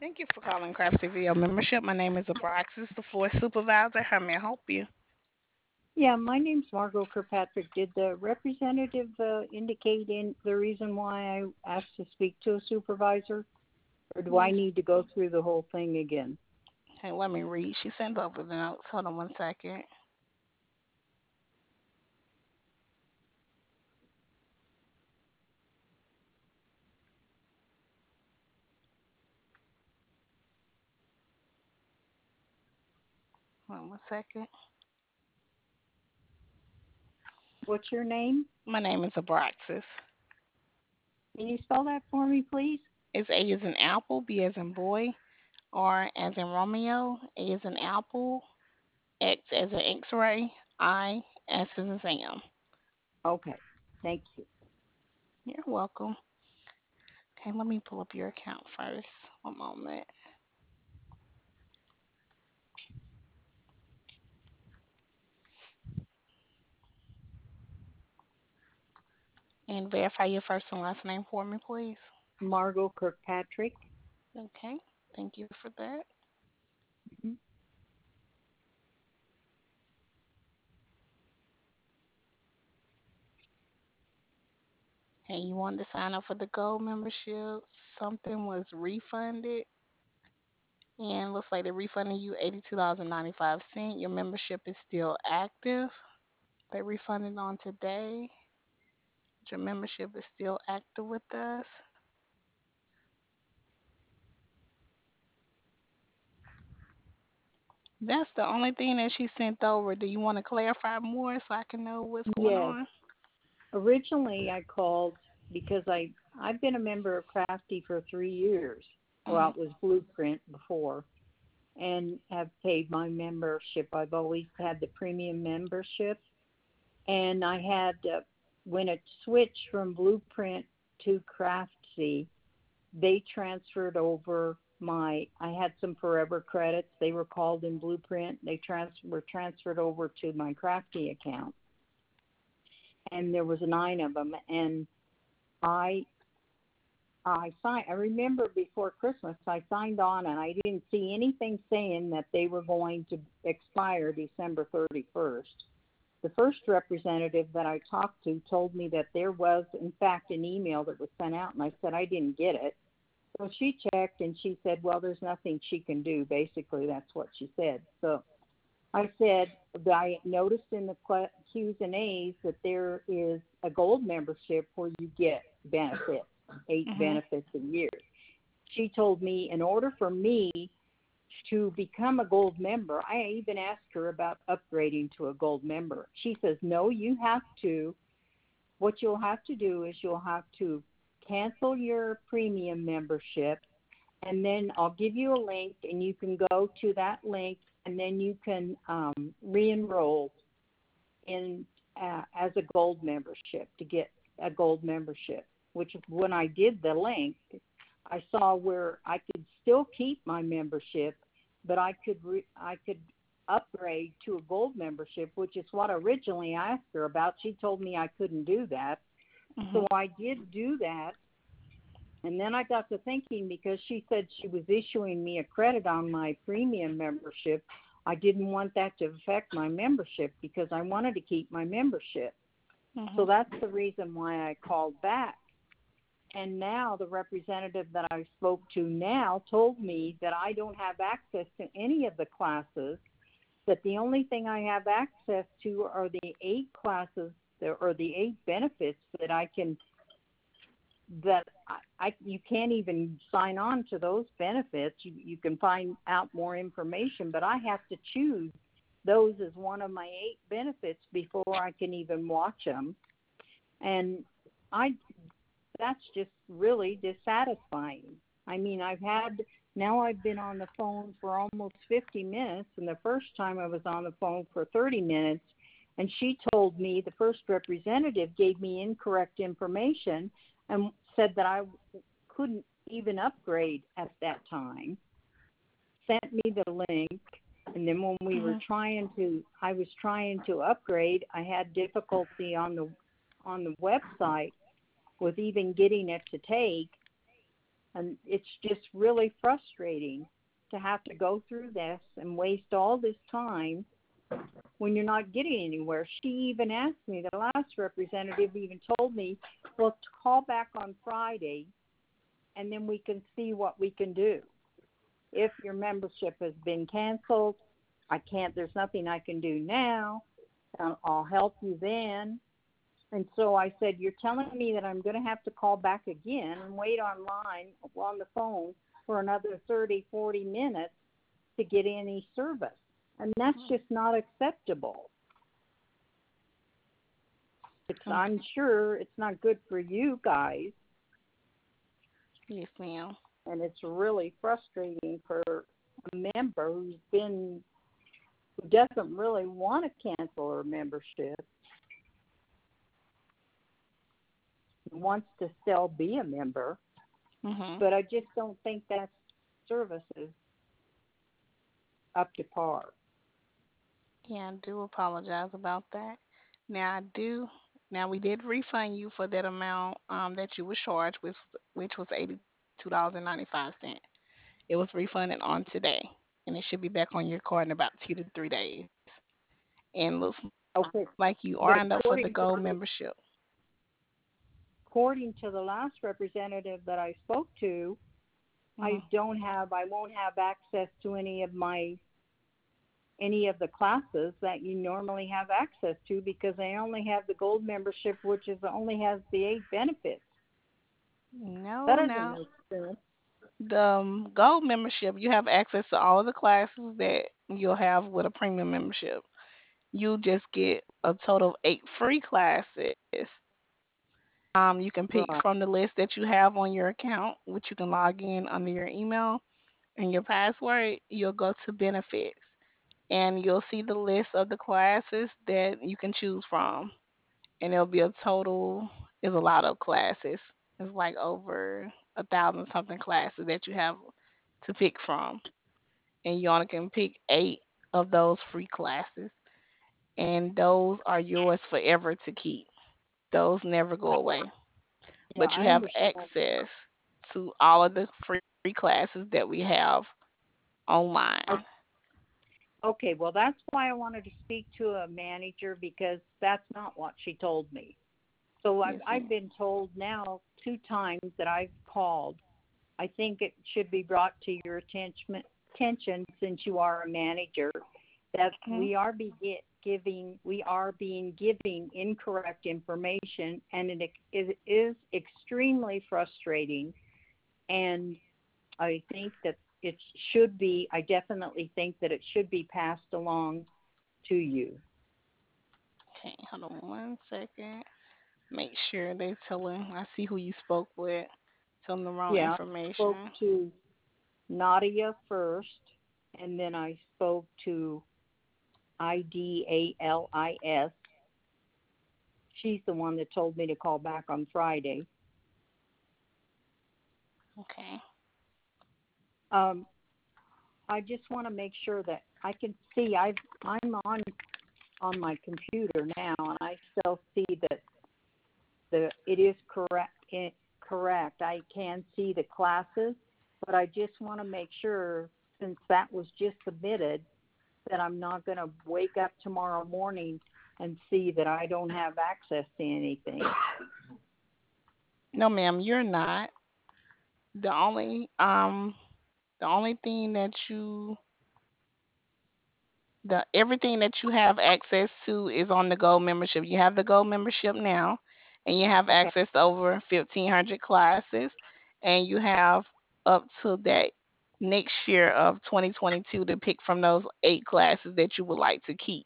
Thank you for calling Craftsy VO membership. My name is Abraxas, the floor supervisor. How may I help you? Yeah, my name's Margot Kirkpatrick. Did the representative indicate in the reason why I asked to speak to a supervisor, or do I Yes. need to go through the whole thing again? Hey, let me read. She sent over the notes. Hold on 1 second. Hold on 1 second. What's your name? My name is Abraxas. Can you spell that for me, please? It's A as in apple, B as in boy, R as in Romeo, A as in apple, X as in X-ray, I, S as in Sam. Okay, thank you. You're welcome. Okay, let me pull up your account first. One moment. And verify your first and last name for me, please. Margot Kirkpatrick. Okay, thank you for that. Mhm. Hey, you wanted to sign up for the gold membership. Something was refunded, and looks like they refunded you $82.95. Your membership is still active. They refunded on today. Your membership is still active with us. That's the only thing that she sent over. Do you want to clarify more so I can know what's going Yes. on? Originally, I called because I've been a member of Crafty for 3 years. Well, Mhm. it was Blueprint before, and have paid my membership. I've always had the premium membership, and I had when it switched from Blueprint to Craftsy, they transferred over my. I had some Forever credits. They were called in Blueprint. They were transferred over to my Crafty account, and there was 9 of them. And I I remember before Christmas I signed on, and I didn't see anything saying that they were going to expire December 31st. The first representative that I talked to told me that there was, in fact, an email that was sent out, and I said I didn't get it. So she checked, and she said, well, there's nothing she can do. Basically, that's what she said. So I said, I noticed in the Q's and A's that there is a gold membership where you get benefits, 8 Mhm. benefits a year. She told me in order for me to become a gold member, I even asked her about upgrading to a gold member. She says, no, you have to, what you'll have to do is you'll have to cancel your premium membership, and then I'll give you a link, and you can go to that link, and then you can re-enroll in as a gold membership to get a gold membership. Which when I did the link, I saw where I could still keep my membership, but I could upgrade to a gold membership, which is what originally I asked her about. She told me I couldn't do that, Mhm. so I did do that. And then I got to thinking, because she said she was issuing me a credit on my premium membership, I didn't want that to affect my membership because I wanted to keep my membership. So Mhm. that's the reason why I called back. And now the representative that I spoke to now told me that I don't have access to any of the classes, that the only thing I have access to are the 8 classes or the 8 benefits that I can that you can't even sign on to those benefits. You can find out more information, but I have to choose those as one of my 8 benefits before I can even watch them. And I that's just really dissatisfying. I mean, I've been on the phone for almost 50 minutes, and the first time I was on the phone for 30 minutes, and she told me, the first representative gave me incorrect information and said that I couldn't even upgrade at that time, sent me the link, and then when Mhm. I was trying to upgrade, I had difficulty on the website with even getting it to take. And it's just really frustrating to have to go through this and waste all this time when you're not getting anywhere. She even asked me, the last representative even told me, well, call back on Friday and then we can see what we can do. If your membership has been canceled, there's nothing I can do now. I'll help you then. And so I said, you're telling me that I'm going to have to call back again and wait online on the phone for another 30, 40 minutes to get any service. And that's just not acceptable. I'm Okay. sure it's not good for you guys. Yes, ma'am. And it's really frustrating for a member who doesn't really want to cancel her membership, wants to still be a member, Mhm. but I just don't think that service is up to par. Yeah, I do apologize about that. Now I do. Now we did refund you for that amount that you were charged with, which was $82.95. It was refunded on today, and it should be back on your card in about 2 to 3 days. And looks like you are Okay, signed up for the but gold membership. according to the last representative that I spoke to, Mhm. I won't have access to any of the classes that you normally have access to because I only have the gold membership, which only has the 8 benefits. That No, doesn't now make sense. the gold membership, you have access to all the classes that you'll have with a premium membership. You just get a total of 8 free classes. You can pick Right. from the list that you have on your account, which you can log in under your email and your password. You'll go to benefits and you'll see the list of the classes that you can choose from. And there'll be a total, is a lot of classes. It's like over 1,000 something classes that you have to pick from. And you only can pick 8 of those free classes. And those are yours forever to keep. Those never go away. Yeah, But you I have understand. access to all of the free classes that we have online. Okay, well, that's why I wanted to speak to a manager because that's not what she told me. So Yes, I've ma'am. been told now 2 times that I've called. I think it should be brought to your attention since you are a manager that Mhm. we are being giving incorrect information, and it is extremely frustrating. And I think that I definitely think that it should be passed along to you. Okay, hold on 1 second. Make sure they telling. I see who you spoke with. Tell them the wrong Yeah, I spoke information. to Nadia first, and then I spoke to IDALIS. She's the one that told me to call back on Friday. Okay. Um, I just want to make sure that I can see. I'm on my computer now, and I still see that it is correct. Correct. I can see the classes, but I just want to make sure, since that was just submitted, that I'm not going to wake up tomorrow morning and see that I don't have access to anything. No, ma'am, you're not. The only um the only thing that you the everything that you have access to is on the gold membership. You have the gold membership now, and you have Okay. access to over 1,500 classes, and you have up to that next year of 2022 to pick from those 8 classes that you would like to keep.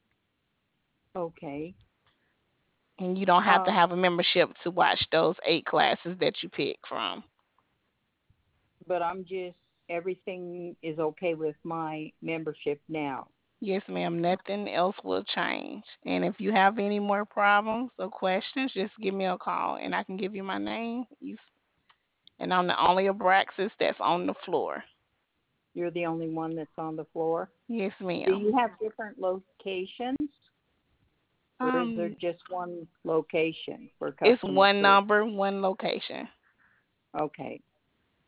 Okay. And you don't have to Um, have a membership to watch those 8 classes that you pick from. but everything is okay with my membership now. Yes, ma'am. Nothing else will change. And if you have any more problems or questions, just give me a call and I can give you my name. And I'm the only Abraxas that's on the floor. You're the only one that's on the floor. Yes, Do ma'am. you have different locations, or is there Um, just one location for it's customer one service? number, one location. Okay.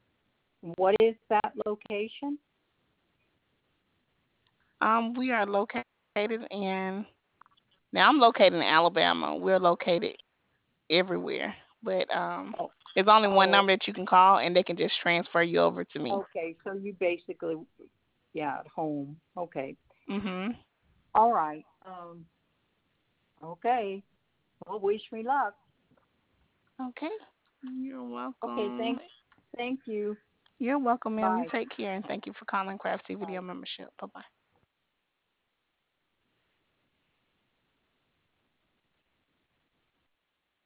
What is that location? We are located in now I'm located in Alabama. We're located everywhere. But Oh, there's only one oh, number that you can call and they can just transfer you over to me. okay. So you basically, yeah, at home. Okay. Mhm. All right. Okay. Well, wish me luck. Okay. You're Okay. welcome. Thank you. You're welcome, ma'am. You Bye. take care and thank you for calling Crafty Video Bye. Membership. Bye bye.